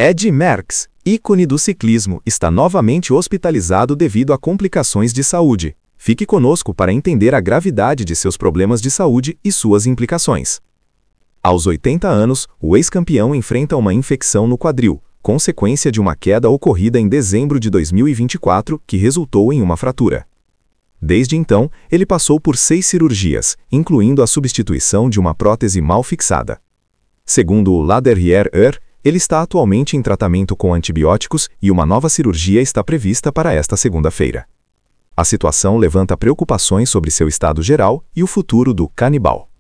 Eddy Merckx, ícone do ciclismo, está novamente hospitalizado devido a complicações de saúde. Fique conosco para entender a gravidade de seus problemas de saúde e suas implicações. Aos 80 anos, o ex-campeão enfrenta uma infecção no quadril, consequência de uma queda ocorrida em dezembro de 2024, que resultou em uma fratura. Desde então, ele passou por 6 cirurgias, incluindo a substituição de uma prótese mal fixada. Segundo o La Dernière Heure, ele está atualmente em tratamento com antibióticos e uma nova cirurgia está prevista para esta segunda-feira. A situação levanta preocupações sobre seu estado geral e o futuro do canibal.